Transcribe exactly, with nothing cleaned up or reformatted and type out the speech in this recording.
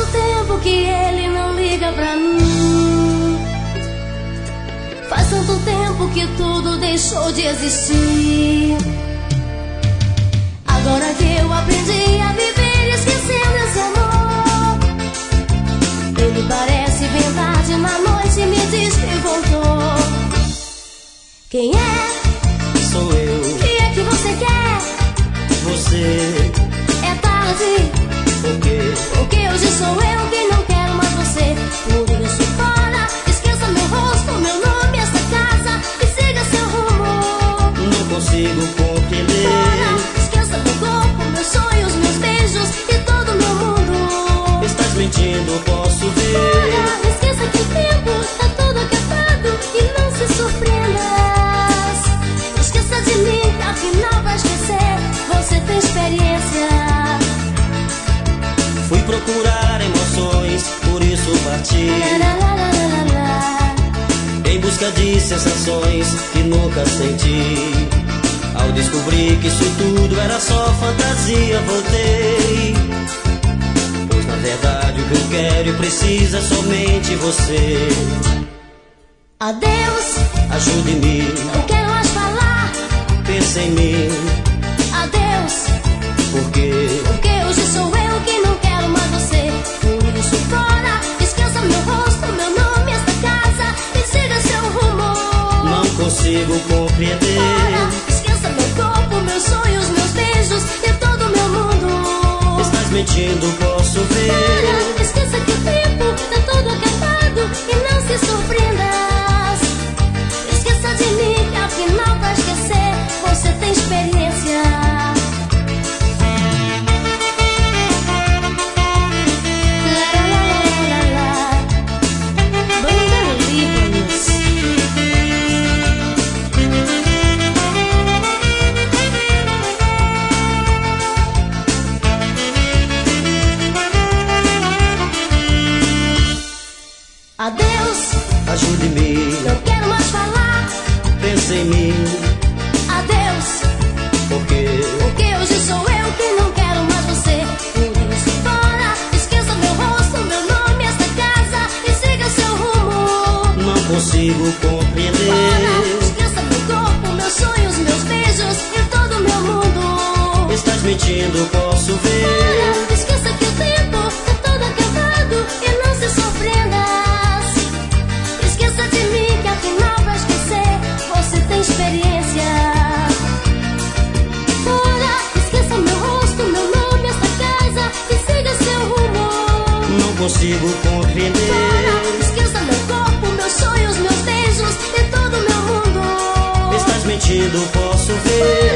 tempo que ele não liga pra mim. Faz tanto tempo que tudo deixou de existir. Agora que eu aprendi a viver esquecendo esse amor, ele parece verdade na noite e me diz que voltou. Quem é? Sou eu. O que é que você quer? Você. É tarde. Por quê? Porque hoje sou eu quem não quero mais você. Por isso fora, esqueça meu rosto, meu nome, essa casa e siga seu rumo. Não consigo compreender. Fora, esqueça meu corpo, meus sonhos, meus beijos e todo meu mundo. Estás mentindo, posso ver. Fora, esqueça que o tempo tá todo acabado e não se surpreenda. Esqueça de mim, afinal vai esquecer. Você tem experiência. Fui procurar emoções, por isso parti. La, la, la, la, la. Em busca de sensações que nunca senti. Ao descobrir que isso tudo era só fantasia, voltei. Pois na verdade o que eu quero e preciso é somente você. Adeus, Ajude-me, não quero mais falar. pense em mim. Adeus, Porque porque hoje sou eu que não quero mais você. Por isso fora, esqueça meu rosto, meu nome, esta casa e siga seu rumo. não consigo compreender. Fora, esqueça meu corpo, meus sonhos, meus beijos e todo meu mundo. Estás mentindo, posso ver. Fora, esqueça que o tempo tá todo acabado e não se surpreenda. Esqueça de mim, que afinal vai esquecer. Você tem experiência. Adeus, Ajude-me, não quero mais falar. pense em mim. Adeus, Porque porque hoje sou eu que não quero mais você. Por isso fora, esqueça meu rosto, meu nome, esta casa e siga seu rumo. não consigo Fora, compreender. esqueça meu corpo, meus sonhos, meus beijos e todo meu mundo. Estás mentindo, posso ver. Fora, esqueça que o tempo tá todo acabado e não se surpreenda. Esqueça de mim, que afinal vai esquecer. Você tem experiência. Fora, esqueça meu rosto, meu nome, esta casa e siga seu rumo. Não consigo compreender. Fora, esqueça meu corpo, meus sonhos, meus beijos e todo meu mundo. Estás mentindo, posso ver.